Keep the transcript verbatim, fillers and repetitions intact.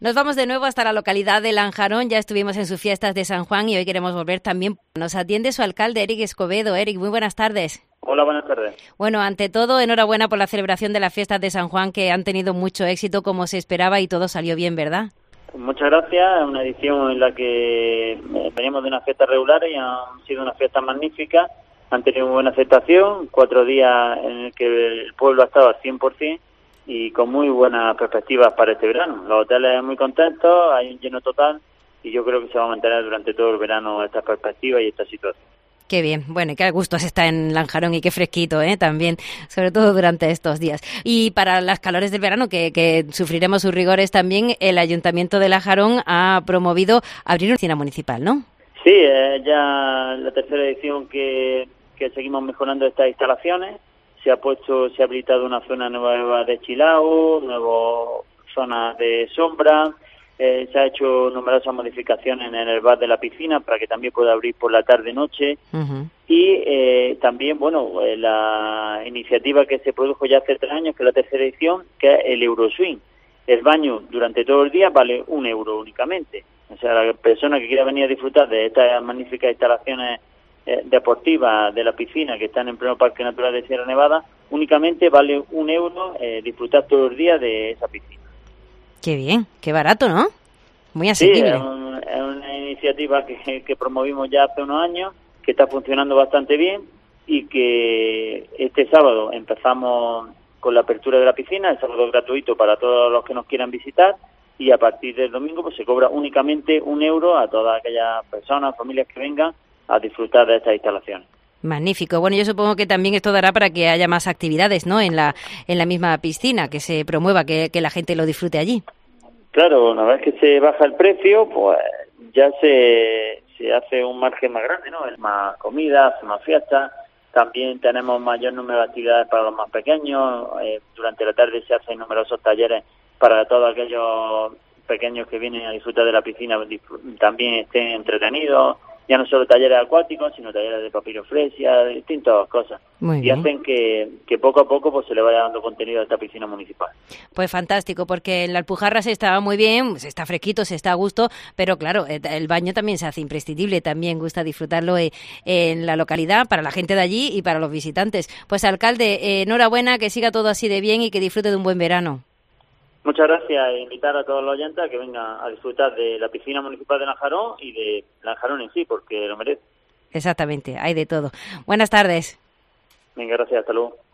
Nos vamos de nuevo hasta la localidad de Lanjarón. Ya estuvimos en sus fiestas de San Juan y hoy queremos volver también. Nos atiende su alcalde, Eric Escobedo. Eric, muy buenas tardes. Hola, buenas tardes. Bueno, ante todo, enhorabuena por la celebración de las fiestas de San Juan, que han tenido mucho éxito como se esperaba y todo salió bien, ¿verdad? Muchas gracias. Es una edición en la que veníamos de unas fiestas regulares y han sido unas fiestas magníficas. Han tenido muy buena aceptación, cuatro días en el que el pueblo ha estado al cien por ciento y con muy buenas perspectivas para este verano. Los hoteles muy contentos, hay un lleno total y yo creo que se va a mantener durante todo el verano esta perspectiva y esta situación. Qué bien, bueno, y qué a gusto se está en Lanjarón y qué fresquito, ¿eh? También, sobre todo durante estos días. Y para las calores del verano, que, que sufriremos sus rigores también, el Ayuntamiento de Lanjarón ha promovido abrir una piscina municipal, ¿no? Sí, es ya la tercera edición que, que seguimos mejorando estas instalaciones. Se ha puesto, se ha habilitado una zona nueva de chilao, nuevas zonas de sombra. Eh, se ha hecho numerosas modificaciones en el bar de la piscina para que también pueda abrir por la tarde-noche. Uh-huh. Y eh, también, bueno, eh, la iniciativa que se produjo ya hace tres años, que es la tercera edición, que es el Euroswing. El baño durante todo el día vale un euro únicamente. O sea, la persona que quiera venir a disfrutar de estas magníficas instalaciones eh, deportivas de la piscina que están en pleno Parque Natural de Sierra Nevada, únicamente vale un euro eh, disfrutar todo el día de esa piscina. Qué bien, qué barato, ¿no? Muy asequible. Sí, es, un, es una iniciativa que, que promovimos ya hace unos años, que está funcionando bastante bien y que este sábado empezamos con la apertura de la piscina, el sábado gratuito para todos los que nos quieran visitar y a partir del domingo pues se cobra únicamente un euro a todas aquellas personas, familias que vengan a disfrutar de estas instalaciones. Magnífico. Bueno, yo supongo que también esto dará para que haya más actividades, ¿no? En la en la misma piscina, que se promueva, que, que la gente lo disfrute allí. Claro, una vez que se baja el precio, pues ya se, se hace un margen más grande, ¿no? Es más comida, hace más fiestas. También tenemos mayor número de actividades para los más pequeños. Eh, durante la tarde se hacen numerosos talleres para todos aquellos pequeños que vienen a disfrutar de la piscina, también estén entretenidos. Ya no solo talleres acuáticos, sino talleres de papiroflexia, de distintas cosas. Muy y bien. hacen que, que poco a poco pues se le vaya dando contenido a esta piscina municipal. Pues fantástico, porque en la Alpujarra se estaba muy bien, se está fresquito, se está a gusto, pero claro, el baño también se hace imprescindible, también gusta disfrutarlo en la localidad, para la gente de allí y para los visitantes. Pues alcalde, eh, enhorabuena, que siga todo así de bien y que disfrute de un buen verano. Muchas gracias e invitar a todos los oyentes a que vengan a disfrutar de la piscina municipal de Lanjarón y de Lanjarón en sí, porque lo merece. Exactamente, hay de todo. Buenas tardes. Venga, gracias, hasta luego.